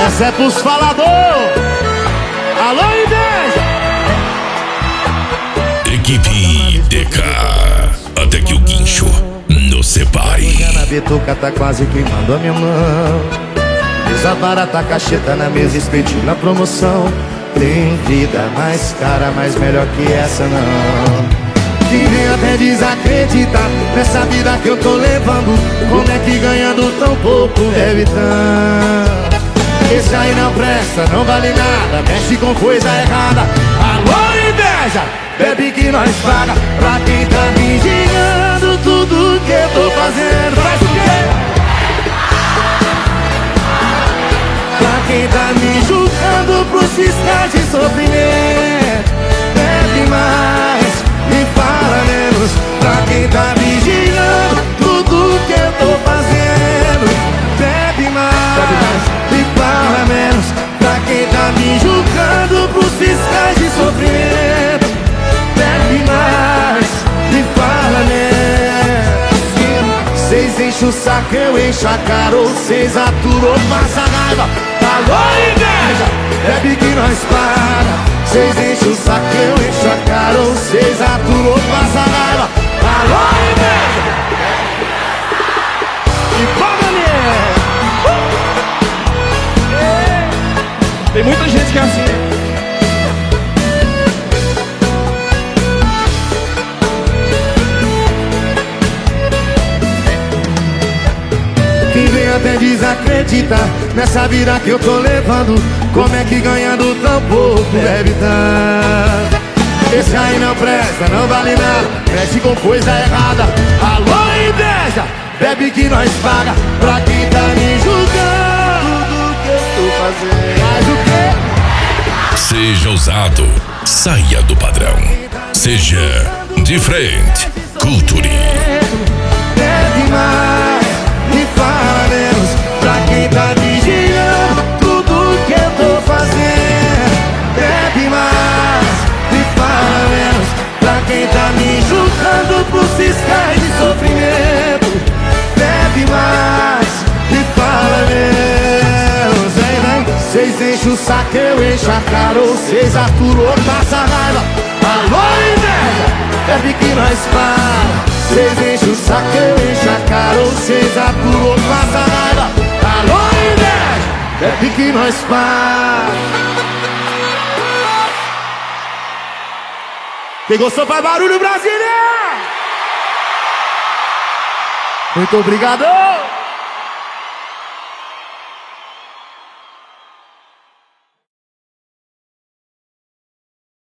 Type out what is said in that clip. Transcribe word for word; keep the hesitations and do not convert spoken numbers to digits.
Essa é pros falador. Alô, inveja. Equipe D K, até que o guincho nos separe. Na bituca tá quase queimando a minha mão. Mesa barata, cacheta na mesa, espetinho na promoção. Tem vida mais cara, mas melhor que essa não. Quem vem até desacreditar nessa vida que eu tô levando. Como é que ganhando tão pouco deve tanto? Esse aí não presta, não vale nada, mexe com coisa errada. Alô, inveja, bebe que nós paga. Pra quem tá vigiando tudo que eu tô fazendo. Faz o quê? Pra quem tá me julgando pros fiscais de sofrimento. Bebe mais e fala menos. Pra quem tá vigiando tudo que eu tô fazendo. Bebe mais e fala menos. Pra quem tá me julgando pros fiscais de sofrimento. Bebe mais e fala menos. Cês enchem o saco, eu encho a cara. Ou cês aturam, passa raiva. Alô, inveja, bebe que nós paga. Cês enchem o saco, eu encho a cara. Ou cês aturam, passa raiva. Alô, inveja. E paga mesmo. Tem muita gente que é assim. Quem vem até desacreditar nessa vida que eu tô levando. Como é que ganhando tão pouco deve dar? Esse aí não presta, não vale nada, mexe com coisa errada. Alô, inveja, bebe que nós paga. Pra quem tá me julgando do que eu tô fazendo. Faz o quê? Seja ousado, saia do padrão. Seja diferente. Culture. Bebe mais e fala menos. Pra quem tá vigiando tudo que eu tô fazendo. Bebe mais e fala menos. Pra quem tá me julgando pros fiscais de sofrimento. Bebe mais e fala menos. Vem, vem. Cês enchem o saco, eu encho a cara. Ou cês aturam, passa raiva. Alô, inveja, bebe que nós paga. Cês enchem o saco, eu encho a cara. Ou cês aturam, passa raiva. Alô, inveja, bebe que nós paga. Quem gostou faz barulho, Brasília! Muito obrigado!